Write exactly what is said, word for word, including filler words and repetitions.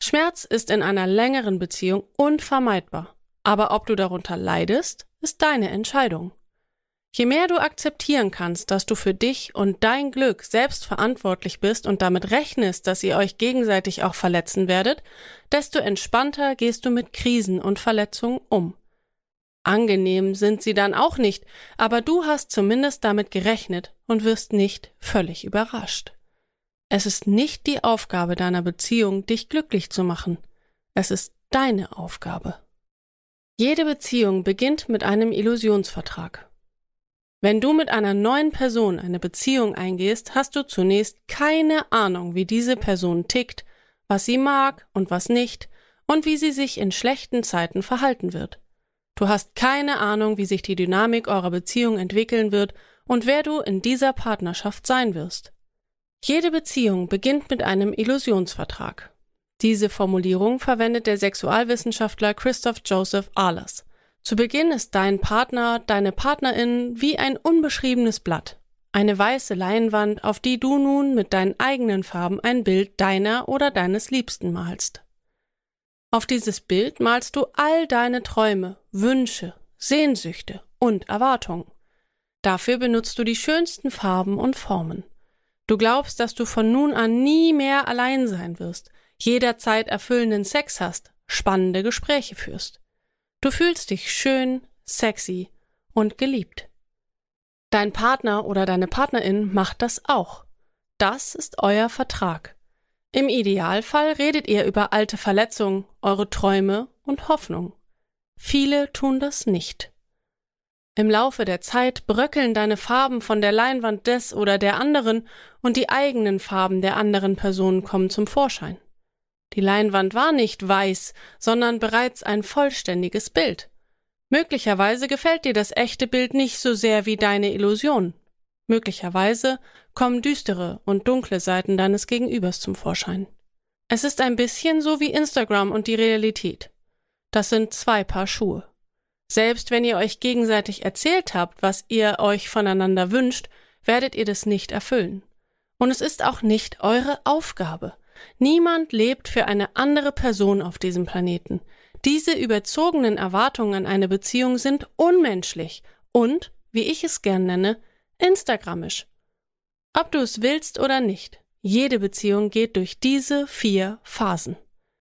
Schmerz ist in einer längeren Beziehung unvermeidbar, aber ob du darunter leidest, ist deine Entscheidung. Je mehr du akzeptieren kannst, dass du für dich und dein Glück selbst verantwortlich bist und damit rechnest, dass ihr euch gegenseitig auch verletzen werdet, desto entspannter gehst du mit Krisen und Verletzungen um. Angenehm sind sie dann auch nicht, aber du hast zumindest damit gerechnet und wirst nicht völlig überrascht. Es ist nicht die Aufgabe deiner Beziehung, dich glücklich zu machen. Es ist deine Aufgabe. Jede Beziehung beginnt mit einem Illusionsvertrag. Wenn du mit einer neuen Person eine Beziehung eingehst, hast du zunächst keine Ahnung, wie diese Person tickt, was sie mag und was nicht und wie sie sich in schlechten Zeiten verhalten wird. Du hast keine Ahnung, wie sich die Dynamik eurer Beziehung entwickeln wird und wer du in dieser Partnerschaft sein wirst. Jede Beziehung beginnt mit einem Illusionsvertrag. Diese Formulierung verwendet der Sexualwissenschaftler Christoph Joseph Ahlers. Zu Beginn ist dein Partner, deine Partnerin wie ein unbeschriebenes Blatt, eine weiße Leinwand, auf die du nun mit deinen eigenen Farben ein Bild deiner oder deines Liebsten malst. Auf dieses Bild malst du all deine Träume, Wünsche, Sehnsüchte und Erwartungen. Dafür benutzt du die schönsten Farben und Formen. Du glaubst, dass du von nun an nie mehr allein sein wirst, jederzeit erfüllenden Sex hast, spannende Gespräche führst. Du fühlst dich schön, sexy und geliebt. Dein Partner oder deine Partnerin macht das auch. Das ist euer Vertrag. Im Idealfall redet ihr über alte Verletzungen, eure Träume und Hoffnungen. Viele tun das nicht. Im Laufe der Zeit bröckeln deine Farben von der Leinwand des oder der anderen und die eigenen Farben der anderen Personen kommen zum Vorschein. Die Leinwand war nicht weiß, sondern bereits ein vollständiges Bild. Möglicherweise gefällt dir das echte Bild nicht so sehr wie deine Illusion. Möglicherweise kommen düstere und dunkle Seiten deines Gegenübers zum Vorschein. Es ist ein bisschen so wie Instagram und die Realität. Das sind zwei Paar Schuhe. Selbst wenn ihr euch gegenseitig erzählt habt, was ihr euch voneinander wünscht, werdet ihr das nicht erfüllen. Und es ist auch nicht eure Aufgabe. Niemand lebt für eine andere Person auf diesem Planeten. Diese überzogenen Erwartungen an eine Beziehung sind unmenschlich und, wie ich es gern nenne, instagrammisch. Ob du es willst oder nicht, jede Beziehung geht durch diese vier Phasen.